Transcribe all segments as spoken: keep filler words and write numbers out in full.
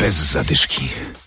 Bez zadyszki.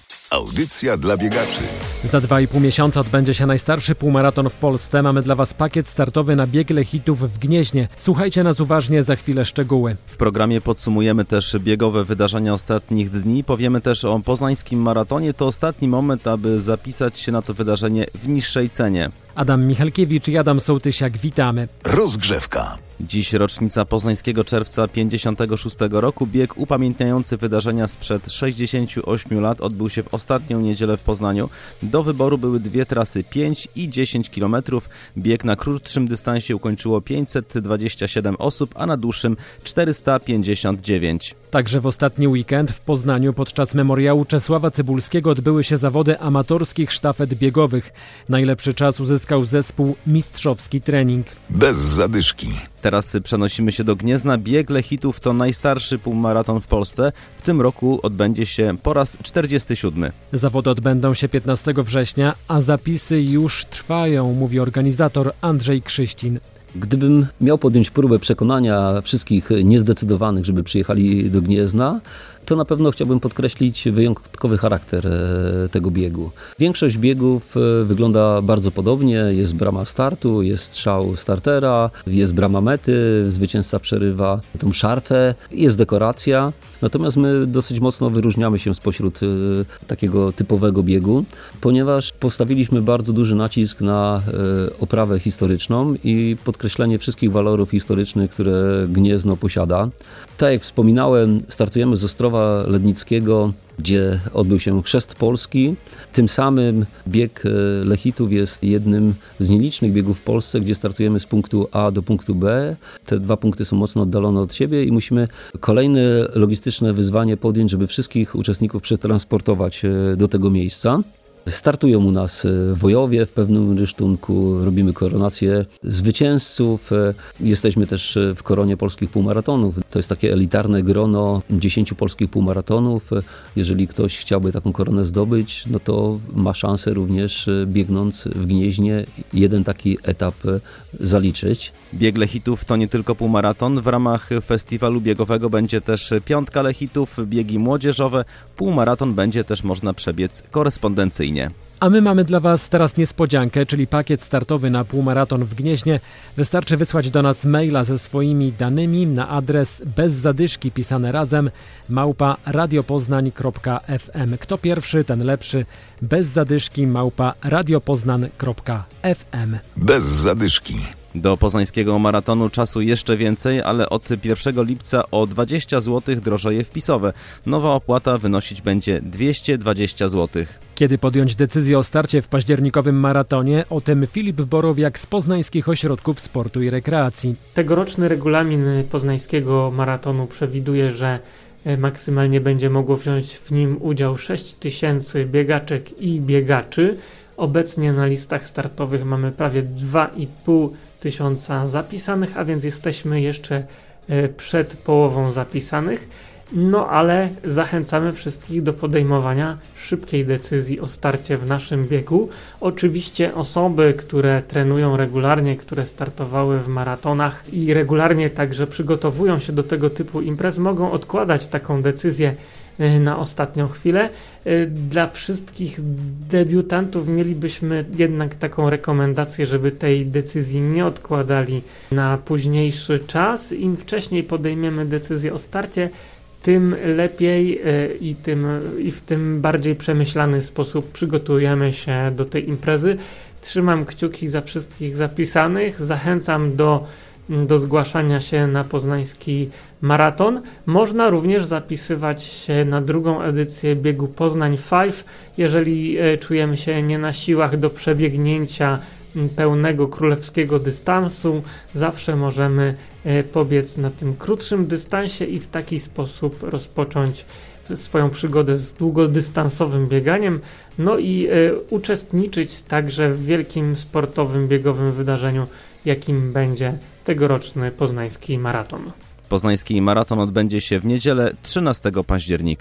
Audycja dla biegaczy. Za dwa i pół miesiąca odbędzie się najstarszy półmaraton w Polsce. Mamy dla Was pakiet startowy na bieg Lechitów w Gnieźnie. Słuchajcie nas uważnie, za chwilę szczegóły. W programie podsumujemy też biegowe wydarzenia ostatnich dni. Powiemy też o poznańskim maratonie. To ostatni moment, aby zapisać się na to wydarzenie w niższej cenie. Adam Michalkiewicz i Adam Sołtysiak, witamy. Rozgrzewka. Dziś rocznica poznańskiego czerwca pięćdziesiątego szóstego roku. Bieg upamiętniający wydarzenia sprzed sześćdziesięciu ośmiu lat odbył się w ostatnią niedzielę w Poznaniu. Do wyboru były dwie trasy, pięć i dziesięć kilometrów. Bieg na krótszym dystansie ukończyło pięćset dwadzieścia siedem osób, a na dłuższym czterysta pięćdziesiąt dziewięć. Także w ostatni weekend w Poznaniu podczas memoriału Czesława Cybulskiego odbyły się zawody amatorskich sztafet biegowych. Najlepszy czas uzyskał zespół Mistrzowski Trening. Bez zadyszki. Teraz przenosimy się do Gniezna. Bieg Lechitów to najstarszy półmaraton w Polsce. W tym roku odbędzie się po raz czterdziesty siódmy. Zawody odbędą się piętnastego września, a zapisy już trwają, mówi organizator Andrzej Krzyścin. Gdybym miał podjąć próbę przekonania wszystkich niezdecydowanych, żeby przyjechali do Gniezna, to na pewno chciałbym podkreślić wyjątkowy charakter tego biegu. Większość biegów wygląda bardzo podobnie. Jest brama startu, jest strzał startera, jest brama mety, zwycięzca przerywa tą szarfę, jest dekoracja. Natomiast my dosyć mocno wyróżniamy się spośród takiego typowego biegu, ponieważ postawiliśmy bardzo duży nacisk na oprawę historyczną i podkreślenie wszystkich walorów historycznych, które Gniezno posiada. Tak jak wspominałem, startujemy z Ostrowa Lednickiego, gdzie odbył się Chrzest Polski. Tym samym bieg Lechitów jest jednym z nielicznych biegów w Polsce, gdzie startujemy z punktu A do punktu B. Te dwa punkty są mocno oddalone od siebie i musimy kolejne logistyczne wyzwanie podjąć, żeby wszystkich uczestników przetransportować do tego miejsca. Startują u nas wojowie w pewnym rysztunku, robimy koronację zwycięzców. Jesteśmy też w koronie polskich półmaratonów. To jest takie elitarne grono dziesięciu polskich półmaratonów. Jeżeli ktoś chciałby taką koronę zdobyć, no to ma szansę również, biegnąc w Gnieźnie, jeden taki etap zaliczyć. Bieg Lechitów to nie tylko półmaraton. W ramach festiwalu biegowego będzie też piątka Lechitów, biegi młodzieżowe. Półmaraton będzie też można przebiec korespondencyjnie. A my mamy dla Was teraz niespodziankę, czyli pakiet startowy na półmaraton w Gnieźnie. Wystarczy wysłać do nas maila ze swoimi danymi na adres bez zadyszki pisane razem małpa radiopoznań kropka f m. Kto pierwszy, ten lepszy. Bez zadyszki małpa radiopoznań kropka f m. Bez zadyszki. Do poznańskiego maratonu czasu jeszcze więcej, ale od pierwszego lipca o dwadzieścia złotych drożeje wpisowe. Nowa opłata wynosić będzie dwieście dwadzieścia złotych. Kiedy podjąć decyzję o starcie w październikowym maratonie? O tym Filip Borowiak z Poznańskich Ośrodków Sportu i Rekreacji. Tegoroczny regulamin poznańskiego maratonu przewiduje, że maksymalnie będzie mogło wziąć w nim udział sześć tysięcy biegaczek i biegaczy. Obecnie na listach startowych mamy prawie dwa i pół tysiąca zapisanych, a więc jesteśmy jeszcze przed połową zapisanych. No ale zachęcamy wszystkich do podejmowania szybkiej decyzji o starcie w naszym biegu. Oczywiście osoby, które trenują regularnie, które startowały w maratonach i regularnie także przygotowują się do tego typu imprez, mogą odkładać taką decyzję na ostatnią chwilę. Dla wszystkich debiutantów mielibyśmy jednak taką rekomendację, żeby tej decyzji nie odkładali na późniejszy czas. Im wcześniej podejmiemy decyzję o starcie, tym lepiej i, tym, i w tym bardziej przemyślany sposób przygotujemy się do tej imprezy. Trzymam kciuki za wszystkich zapisanych. Zachęcam do do zgłaszania się na poznański maraton. Można również zapisywać się na drugą edycję biegu Poznań pięć, jeżeli czujemy się nie na siłach do przebiegnięcia pełnego królewskiego dystansu. Zawsze możemy pobiec na tym krótszym dystansie i w taki sposób rozpocząć swoją przygodę z długodystansowym bieganiem, no i uczestniczyć także w wielkim sportowym biegowym wydarzeniu, jakim będzie tegoroczny poznański maraton. Poznański maraton odbędzie się w niedzielę trzynastego października.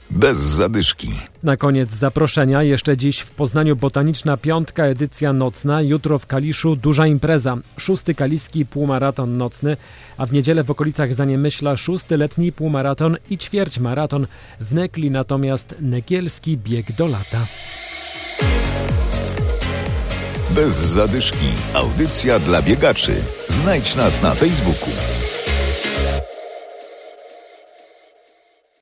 Bez zadyszki. Na koniec zaproszenia. Jeszcze dziś w Poznaniu Botaniczna Piątka, edycja nocna. Jutro w Kaliszu duża impreza. Szósty kaliski półmaraton nocny, a w niedzielę w okolicach Zaniemyśla szósty letni półmaraton i ćwierćmaraton. W Nekli natomiast nekielski bieg do lata. Bez zadyszki. Audycja dla biegaczy. Znajdź nas na Facebooku.